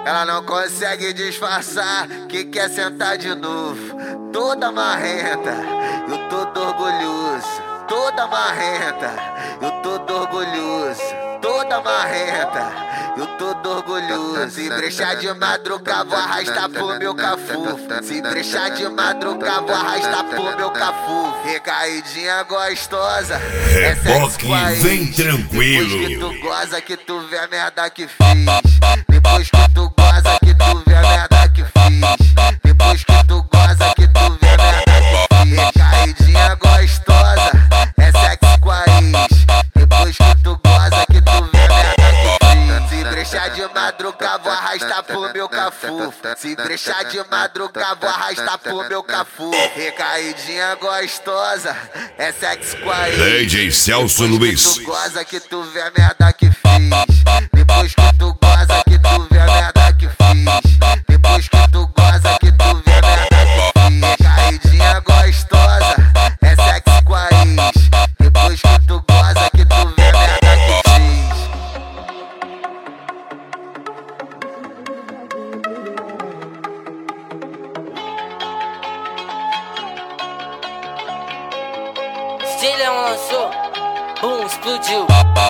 Ela não consegue disfarçar que quer sentar de novo. Toda marrenta, eu todo orgulhoso. Toda marrenta, eu todo orgulhoso. Toda marrenta, eu todo orgulhoso. Se brechar de madrugada, vou arrastar pro meu cafu. Se brechar de madrugada, vou arrastar pro meu cafu. Recaidinha gostosa, Reboque, vem tranquilo. Depois que tu goza, que tu vê a merda que fiz. Depois que tu goza, que tu vê a merda que fiz. Depois que tu goza, que tu vê a merda que fiz. Recaidinha gostosa, é sexy com a ex. Depois que tu goza, que tu vê a merda que fiz. Se brechar de madrugada, vou arrastar pro meu cafu. Se brechar de madrugada, vou arrastar pro meu cafu. Recaidinha gostosa, é sexy com a ex. DJ Celso Luiz. Depois que tu goza, que tu vê a merda que fiz. Depois que tu goza, que tu vê a merda que fiz. Depois que tu goza, que tu vê a merda que fiz. Caidinha gostosa, é sexy com a ex. Depois que tu goza, que tu vê a merda que fiz. Stilha lançou, boom, explodiu.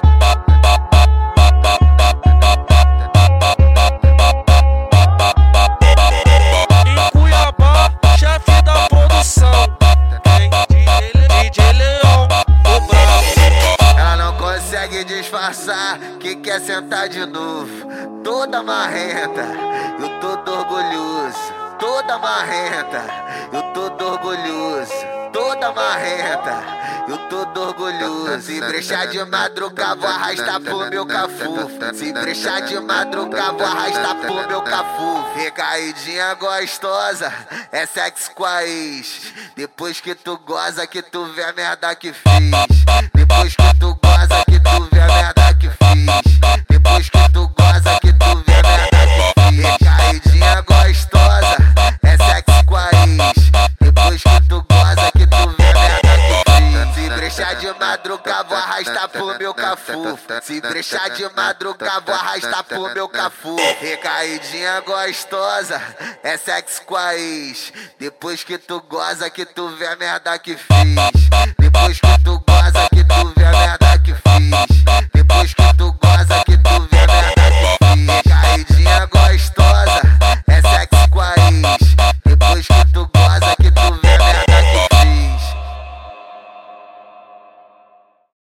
Em Cuiabá, chefe da produção. Tem DJ Leão, o brabo. Ela não consegue disfarçar que quer sentar de novo. Toda marrenta, eu todo orgulhoso. Toda marrenta, eu todo orgulhoso. Toda marrenta, eu todo orgulhoso. Se brechar de madrugada, vou arrastar pro meu cafu. Se brechar de madrugada, vou arrastar pro meu cafu. Recaidinha gostosa, é sexy com a ex. Depois que tu goza, que tu vê a merda que fiz. Depois que tu goza, que tu vê a merda que fiz. Depois que tu goza, que tu vê a merda que fiz. Recaidinha gostosa, é sexy com a ex. Depois que tu goza, que tu vê a merda que fiz. Se brechar de madrugada, vou arrastar pro meu cafu. Se brechar de madrugada, vou arrastar pro meu cafu. Recaidinha gostosa, é sexy com a ex. Depois que tu goza, que tu vê a merda que fiz. Depois que tu goza, que tu vê a merda que fiz.